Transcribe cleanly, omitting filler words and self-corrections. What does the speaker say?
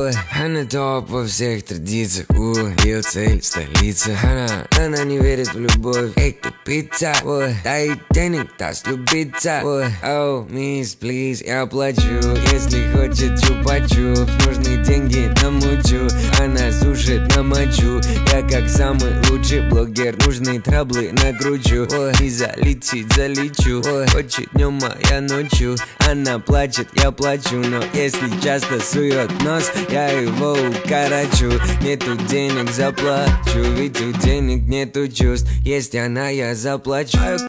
ой, она топ во всех традициях, ее цель столица. Она не верит в любовь, эй, тупица, ой, дай денег, даст любиться, ой, оу, мисс, плиз, я плачу, если хочет чупа-чуп, нужны деньги намучу, она сушит на мочу, я как самый лучший блогер, нужные траблы накручу, ой, и залечу, ой, хочет днем, а я ночью, она плачет, я плачу, но если часто сует нос, я его укорочу. Нету денег, заплачу, ведь у денег нету чувств, есть она, я заплачу.